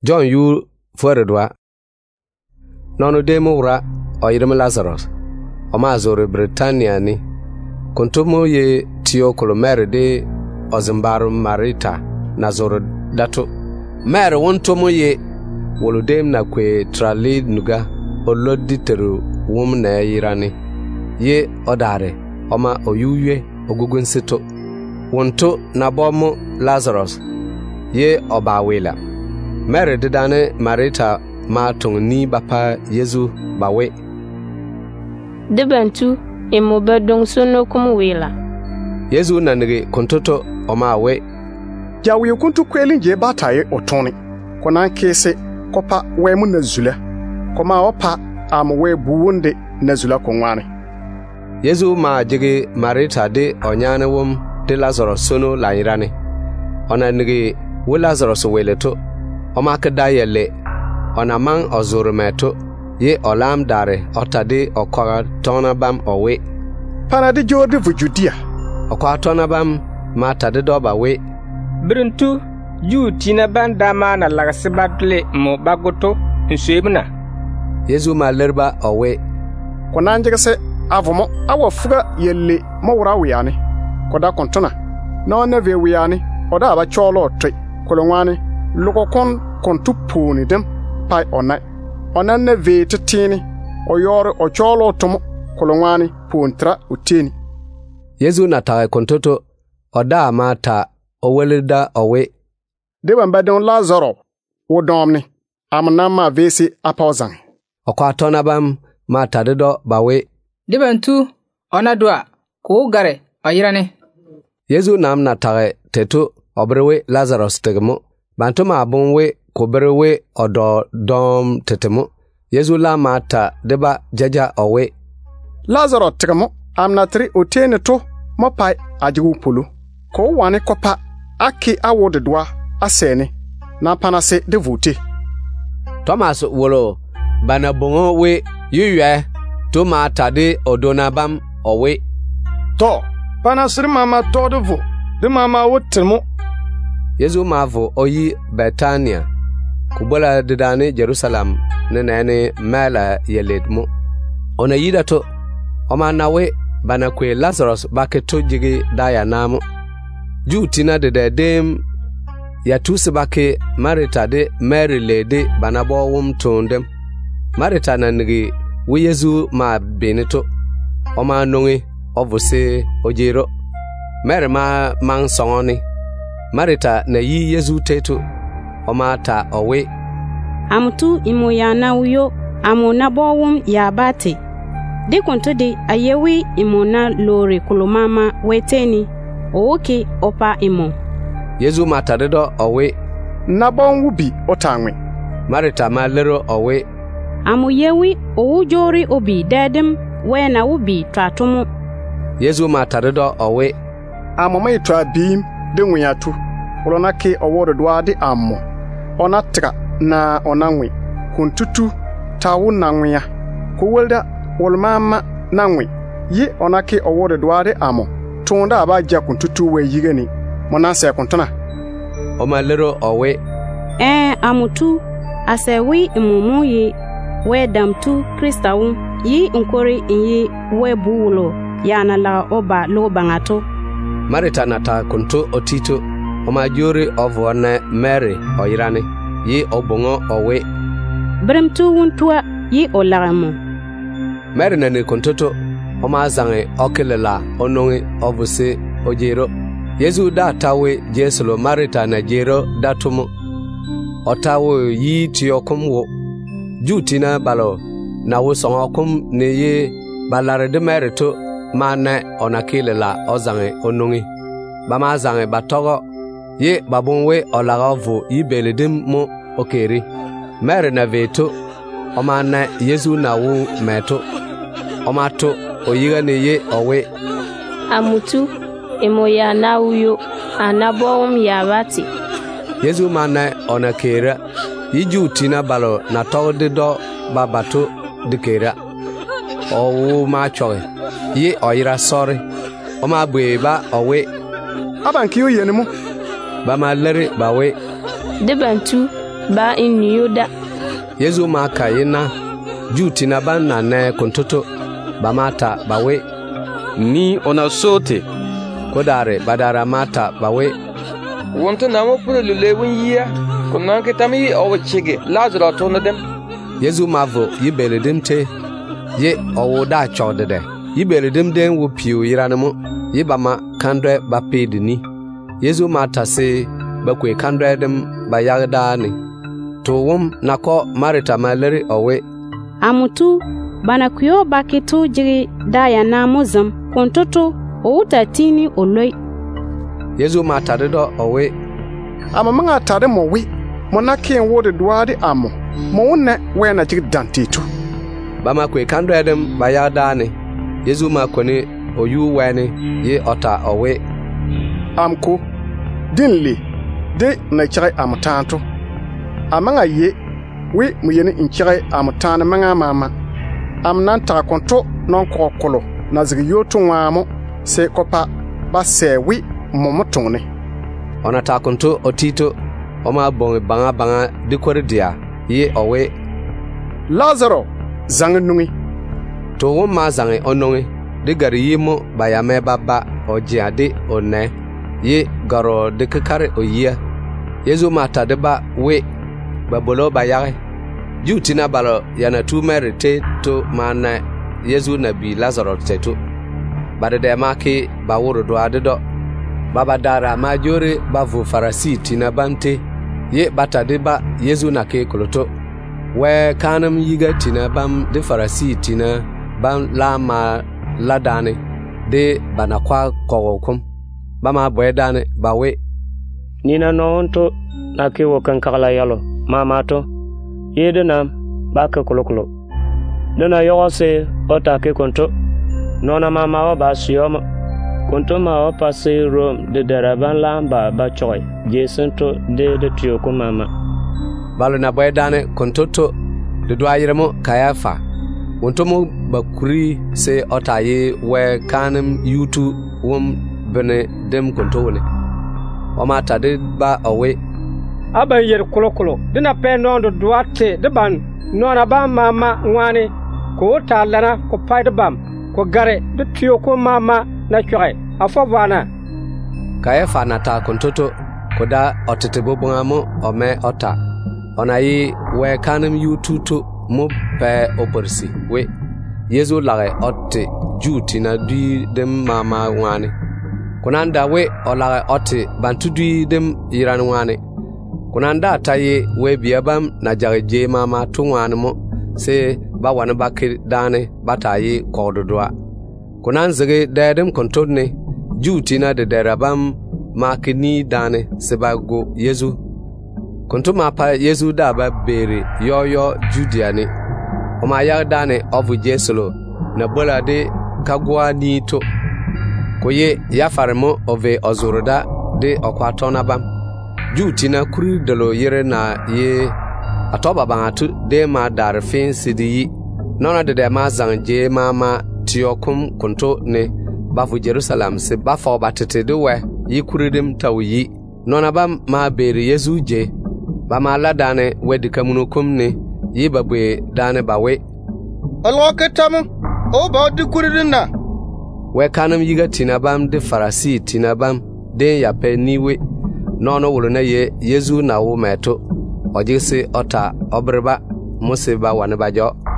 John yu fueredwa. Nonu demura oyirem Lazarus. Oma zore Britannia ni. Kuntumu ye tiyo kolomere de ozimbaru Marita na zore datu. Mere wontumu ye woludem na kwe tralid nuga olodi teru wum na yirani. Ye odare oma oyuye ogugun sito. Wonto na bomu Lazarus. Ye obawela. Mere didane Marita ma tungni bapa Yesu bawe. Debantu emo bedong sono kumu wela. Yesu nanige kontoto oma we. Jawi kuntu kweli je bataye otoni. Kona kese kopa wemu na zula. Koma opa amwe buwunde na zula kongwane. Yesu ma jige Marita de onyane wum de Lazarus sono lairane. Ona nige we Lazarus weleto. Oma kedayele. Ona mang ozurumeto. Ye olam dare otade okwa tona bam owe. Panade jode vu Judea. Okwa tona bam matade doba we. Brintu ju tina ban dama na lagasibatle mo bagoto nswebna. Yesu ma lerba owe. Kona njegese avomo awa fuga yelle mawra wiyani. Koda kontona. Na neve wiyani oda aba cholo tre. Kolongwane loko kontu puni dem pai onai. Onanne vete tini oyore ocholo tomo kolongwani puntra utini. Yesu na tawe kontoto oda amata owelida owe. Dewa mbadon Lazaro wodomni amnama vesi apozang. Okwa tona bam mata dedo bawe. Debantu onadwa kuugare ayirane. Yesu nam na tawe tetu obrewe Lazarus tegemo. Bantuma abunwe kubrewe odo dom tetemo. Yesu la mata deba jaja owe. Lazaro tegemo amnatri otene to mopai ajigu pulu. Ko wane kopa aki awode dwa asene na panase devote. Thomas wolo banabongo we yuywe to mata de odonabam owe. To panasri mama to devo de mama wotemo. Yesu mavo oyi Betania kubola didane Jerusalem nene mela yeledmo. Ona yida to oma nawe banakwe Lazarus baketo jigi daya namu. Jutina de dem ya tusi bake Marita de Mary lede banabo wum tondem. Marita nanigi wi Yesu ma benito. Oma nongi ovuse ojiro. Mary ma mang songoni. Marita na yi Yesu tetu oma ta owe. Amutu imoyana uyo amona bowum ya bate. De konto de ayewi imona lori kulumama weteni oke opa imo. Yesu matadedo owe. Nabon wubi otangwe. Marita ma lero owe. Amuyewi owujori obi dedem wena ubi tratumu. Yesu matadedo owe. Amoma itra bim de nwiyatu. Olona ke owodo dwa de ammo. Onatra na onanwe kuntutu tawu nangwiya ko welda wolmama nangwe ye onake owodo dwa de ammo tonda abaja kuntutu we yigani monanse kontona omalero owe amutu asewi imumu ye wedamtu Kristawu yi nkori yi webulo yana la oba lo bangato. Marita nata kuntu otito omajuri ovone Mary oyirane yi obongo owe. Bremtu wuntua yi olagamo. Mary nani kontoto omazange okelela onongi ovuse ojero. Yesu da tawe jeslo Marita na jero datumo. Otawo yi tiyokumwo. Jutina balo na wusongokum ne ye balare de Mary to mane onakelela ozange onongi. Bama zange batogo ye babunwe olagavu ibeledim mo okeri. Mary na veto omana Yesu na wu meto omato oyiga ne ye owe. Amutu emoya na uyo anabom yabati. Yesu mana onakera iju tina balo na tawdido babato dikera owu ma choge ye oyira sori oma bweba owe. Abanki yo yenemu ba malere bawe debantu ba in yuda. Yesu ma kayina ju tina ban na ne kontoto ba mata ba we ni ona sote kodare badara mata ba we wonto na mo pule lule wunyiya kunan kitami o chige Lazarus to na dem. Yesu ma vo yibele dem te ye o da chodede yibele dem den wo piu yiranemu yibama kandre ba pedini. Yesu ma tase ba kwe kandre dem ba yagda ni to nako Marita maleri owe amutu bana kuyo bakitu jiri daya na muzam kontoto o tatini oloi. Yesu ma tadedo owe ama manga tade mo wi mo na ken wode duade amo mo ne we na jig dantitu bama kwe kandre dem ba yagda ni. Yesu ma kone oyu wane ye ota owe amko dinli de na chai amtanto amanga ye we mu yene inchire amtana manga mama amnan ta konto non kokolo na zigi yoto nwamo se kopa ba se wi momotone ona ta konto otito oma bon banga dikoridia ye owe Lazaro zangi nungi to ma zangi onongi de gari yimo bayame baba ojiade one ye garo de kakare oyia. Yesu mata de ba we babolo bayare jutina balo yana tu merite to mana Yesu nabi Lazarus teto bade de make ba woro do adedo baba dara majore bavu farasi tina bante ye bata de ba Yesu na ke koloto we kanam yiga tina bam de farasi tina bam lama ladane de bana kwa kowokum bama boydane bawe nina nonto na ke wo kankala yalo mama to yede nam ba ke kolokolo dona yose ota ke konto nona mama wa ba sioma konto ma wa passe rom de daraban lamba ba choy jesunto de tiyo ko mama balo na boydane kontoto de doayiremo kayafa wontomo bakuri se otaye we kanam yutu bene dem kontone o mata de ba awe aban yer kolokolo dina pe nondo duate de ban nona ba mama ngwane ko talana ko payde bam ko gare de tiyo ko mama na choy afo bana kaya fana ta kontoto ko da otete bobungamo o me ota onayi we kanam yututo mo pe oporsi we Yesu lage otte juti na di dem mama ngwane kunanda we olage otte bantudui dem iran ngwane kunanda taye we biabam na jage mama tungwane mo se ba wana bakir dane bataye kododwa kunan zege dedem kontone juti na de derabam makini dane se bago Yesu kontuma pa Yesu da ba bere yoyo Judiani oma yardane ovu jesolo na bola de kagwa ni to koye yafarmo ove ozuruda de okwatona bam jutina kuri dolo yere na ye atoba bangatu de ma dar fin sidi nona de ma zanje mama tiokum konto ne bafu Jerusalem se bafo batete de we yikuridem tawyi nona bam ma bere Yesu je ba ma ladane wedi kamunukum ne yibabwe dane bawe alwakatam o ba dikuridina we kanam yiga tinabam de farasi tinabam de yape niwe nono wuluna ye Yesu na wo meto ojise ota obreba musiba wanbajo